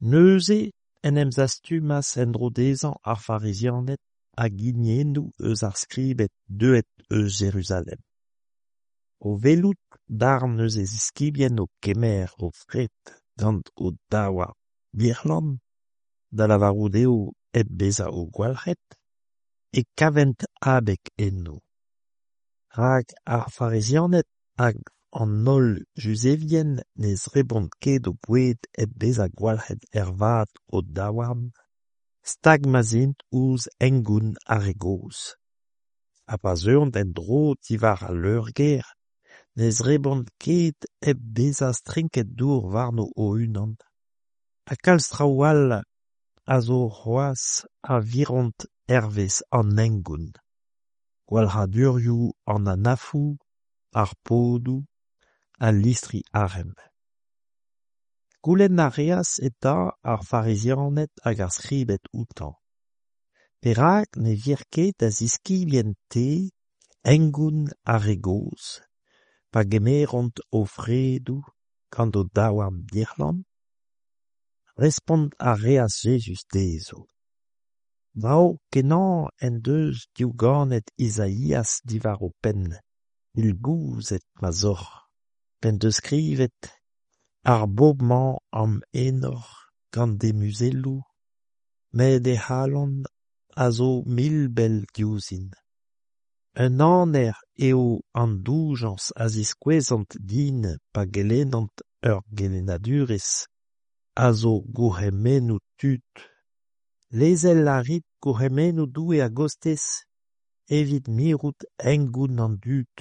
Neuze en em zastumas en drodezan ar pharisianet a ginennoù eus ar skribet deuet eus Jérusalem. O velout darn eus e ziskibien o kemer o fred gant o daouar birlan, da lavarout eo eb bezañ o gwalc'het, e kavent abek enno. Rak ar pharisianet hag an holl juzevien ne zrebont ket o boued eb bezañ gwalc'het vat o daouarn, stag-mazint ouzh engoun ar egoz. Ha pa zeuont en dro diwar al leurger, ne zrebont ket eb bezañ strinket dour warno o unan. Ha kalz traoù-all a zo c'hoazh a viront hervez an engoun. Gwalc'hadurioù an anafoù, ar podoù, al listri arem. Goulenn a reas eta ar pharisianet hag ar skribet outan. Perak ne vir ket a ziskibien te engoun ar egoz, pa gemeront o fredoù gant o daouarn birlan? Respont a reas Jesus dezo. Brao kenañ en deus diouganet Isaïas diwar o penn, il gouzet ma zor, pen deus skrivet ar bobman am enor gant de muzelloù, met e c'halon a zo milbel diouzin. Un aner eo an doujans a ziskouezant din pa gelenant ur gelenadurez, a zo gourc'hemennoù tud. Lezel a rit gourc'hemennoù doue a gostez, evit mirout engoun an dud.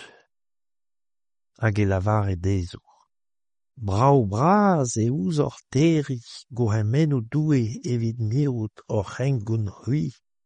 Hag e lavare dezo. Brao braz e ouzhoc'h teri gourc'hemennoù doue evit mirout oc'h engoun c'hui.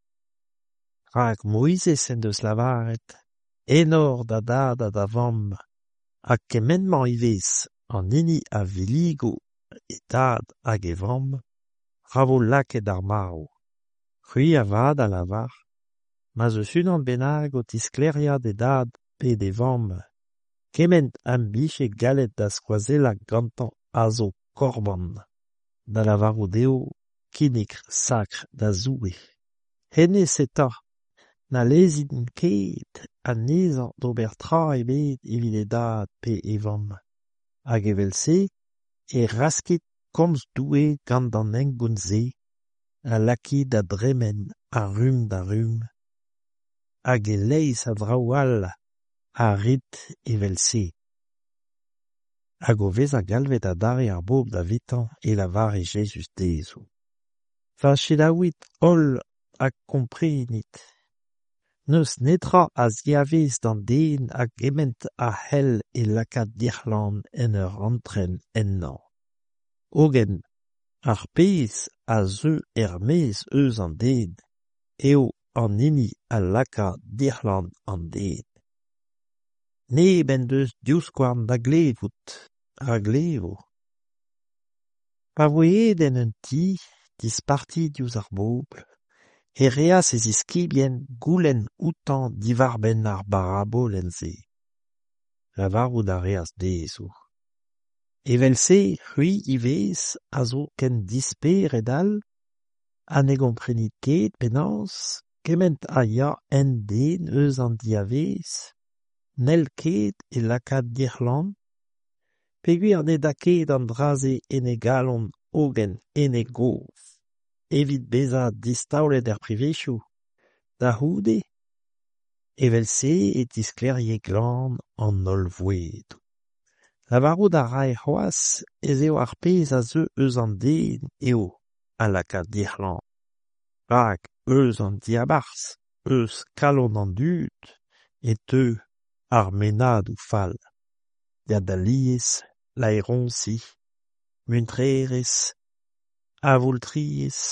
Rak Moizez en deus lavaret, enor da dad ha da vamm, hag kement-mañ ivez an hini a viligo e dad hag e vamm, ravo laket ar marv. C'hui a vad a lavar, ma eus unan bennak o tiskleriad e dad pe de vamm, kement am bije gallet da skoazellañ gantañ a zo korban, da lavarout eo kinnig sakr da zoue. Hennezh eta, na lezin ket anezhañ d'ober tra ebet evit e dad pe e vamm. Hag evel-se e rasket komz doue gant an engoun se, a laki da dremen a rum da rum, hag e leiz a draoù-all a rit evel-se. Hag o vez a galvet a dare ar bob da vetan e lavare Jesus dezo. Va chedaouit holl hag komprenit. Neus netra a ziavez d'an den hag ement a c'hell e lakaat dirlan en ur antren ennañ. Hogen, ar pezh a zeu er-maez eus an den, eo an hini a lakaat dirlan an den. Ne ben deus diouzh-gouarn da glevout, a glevo. Pa voedenn un ti, disparti diouzh ar bobl, e reas e ziskibien goulenn outan diwar-benn ar barabol en se. Lavarout a reas dezo. Evel-se, c'hui ivez a zo ken disperet all, ha ne gomprenit ket penaos, kement a ya en den eus an diavez, nel ket e lakaat dirlan, peogwir ne da ket an draze ene galon hogen ene goz, evit bezañ distaolet er privezioù, da c'houde, evel-se e disklerie glan an holl voedoù. Lavarout a rae c'hoazh ez eo ar pezh a zeu eus an den eo a lakaat dirlan. Rak eus an diabarzh, eus kalon an dud, e teu ar menadoù fall. Ya da liez, laeronsi, muntrerez, avoultriez,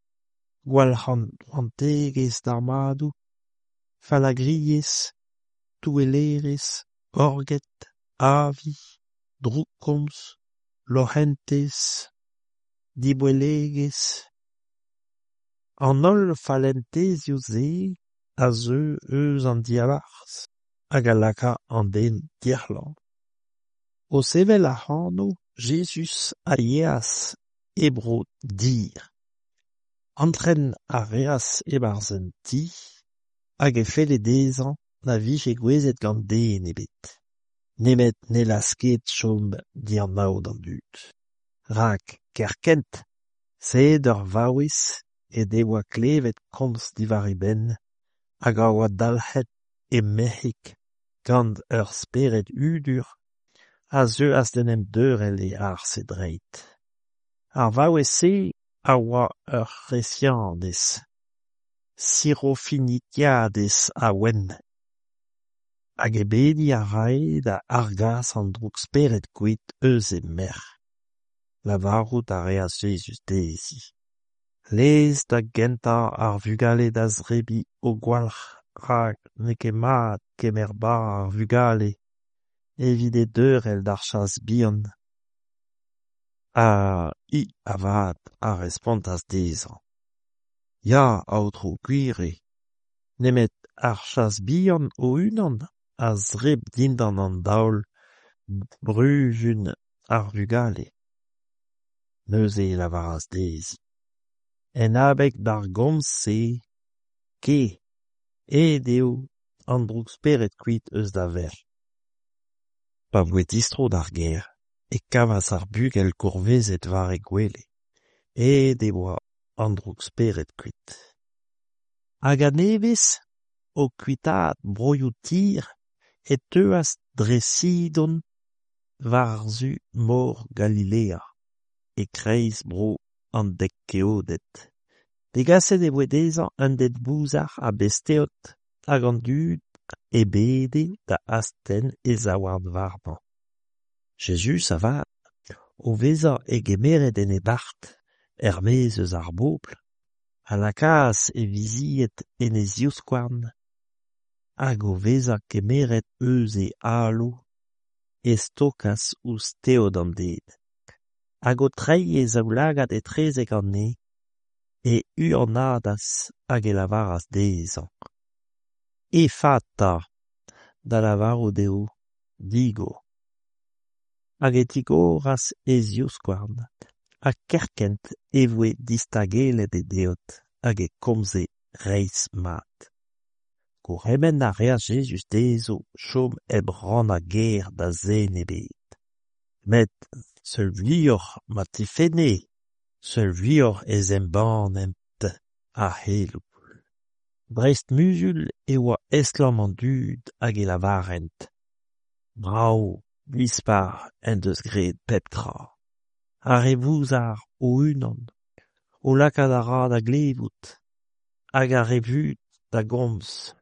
gwalc'hantegez d'armadoù, falagriez, touelerez, orget, avi, droukkomz, lorentez, dibouelegez. An holl falentezioù se a zeu eus an diabarzh hag a laka an den dirlan. O sevel ac'hanno, Jesus a yeas ebro dir. Antren a reas e-barzh ti, hag e felle dezhañ na vije gwezet gant den ebet. Nemet ne lasket chom dianaout an dud. Rak kerkent, sed ur vaouez e devoa klevet komz divari ben, hag a oa dalc'het e mehik gant ur speret udur, a zeu as denem deurel e arse dreit. Ar vaouez-se a oa ur resianez, sirofinitiadez a wen, hag e bedi a rae da argas an droug speret gwit eus e mer. Lavarout a reas Jesus dezi. Lez da gentañ ar vugale da zrebi o gwalc'h rak ne ket mat kemer bar ar vugale, evit e deurel d'ar chas bihan. I a vat a respontas dezhañ. Ya, aotro gwir nemet ar chas bihan o unan a zreb dindan an daol brujun ar vugale. Neuze lavaras dezi. En abeg d'ar gomz se, ke, deo an droug speret kuit eus da ver. Pa voe distro d'ar ger, e kavas ar bugel kourvezet war e gwele, devoa an droug speret kuit. Hag a nevez, o kuitaat broioù tir, e teuas dresidon war-zu mor Galilea, e kreiz bro an dek keodet. Degaset e voe dezhañ un det bouzar a besteot hag an dud e bede da asten e zaward warnañ. Jesus a vat, o vezañ e gemeret en e bart, er-maez eus ar bobl, a lakaz e viziet en e zioskouarn, hag o vezañ kemeret eus e alo, e stokas ou steod an ded. Hag o treiñ e zaoulagad e trezek an ne, e uanadas hag e lavaras dezhañ. E fata da lavaro deo digo. Hag e tigoras e zioskouarn, hag kerkent e voe distagelet e deot hag e komze reiz mat. Gourc'hemen a reas Jesus dezo chom eb ran a ger da zen ebet. Met seul vioc'h ma tifene, seul vioc'h ez embanemt a helou. Brest musul e oa eslam an dud hag e lavarent. Brao, dispar en deus gret pep tra. Ar e vouzar o unan, o lakad a ra da glevout, hag ar e vud da gomz.